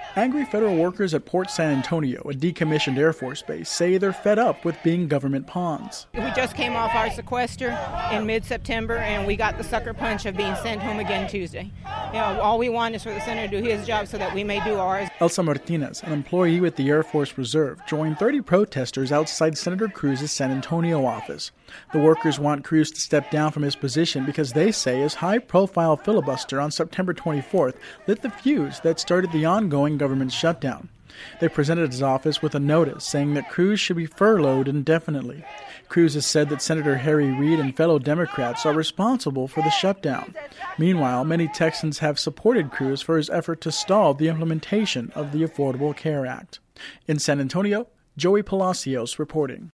Angry federal workers at Port San Antonio, a decommissioned Air Force base, say they're fed up with being government pawns. We just came off our sequester in mid-September, and we got the sucker punch of being sent home again Tuesday. All we want is for the senator to do his job so that we may do ours. Elsa Martinez, an employee with the Air Force Reserve, joined 30 protesters outside Senator Cruz's San Antonio office. The workers want Cruz to step down from his position because they say his high-profile filibuster on September 24th lit the fuse that started the ongoing government shutdown. They presented his office with a notice saying that Cruz should be furloughed indefinitely. Cruz has said that Senator Harry Reid and fellow Democrats are responsible for the shutdown. Meanwhile, many Texans have supported Cruz for his effort to stall the implementation of the Affordable Care Act. In San Antonio, Joey Palacios reporting.